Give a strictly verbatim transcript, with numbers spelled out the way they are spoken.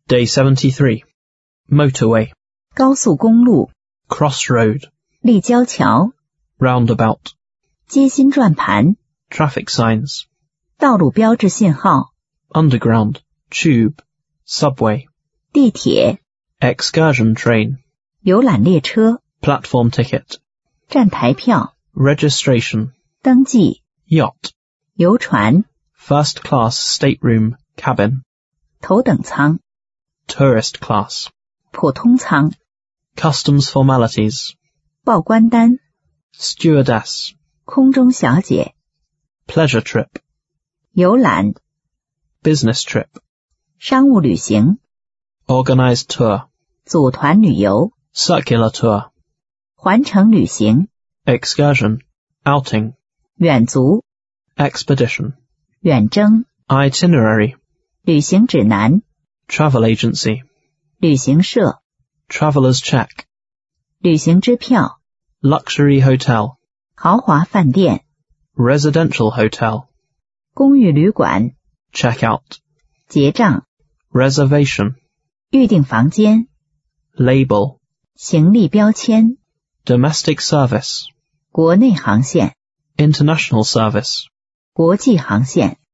Day seventy-three. Motorway. 高速公路、 Crossroad. 立交桥、 Roundabout. 街心转盘、 Traffic signs. 道路标志信号、 Underground. Tube. Subway. 地铁、 Excursion train. 游览列车、 Platform ticket. 站台票、 Registration. 登记、 Yacht. 游船、 First class stateroom cabin. 头等舱、 Tourist class. 普通舱、 Customs formalities. 报关单、 Stewardess. 空中小姐、 Pleasure trip. 游览、 Business trip. 商务旅行、 Organized tour. 组团旅游、 Circular tour. 环城旅行、 Excursion. Outing. 远足、 Expedition. 远征、 Itinerary. 旅行指南、 Travel agency. 旅行社、 Traveler's check. 旅行支票、 Luxury hotel. 豪华饭店、 Residential hotel. 公寓旅馆、 Checkout. 结账、 Reservation. 预订房间、 Label. 行李标签、 Domestic service. 国内航线、 International service. 国际航线。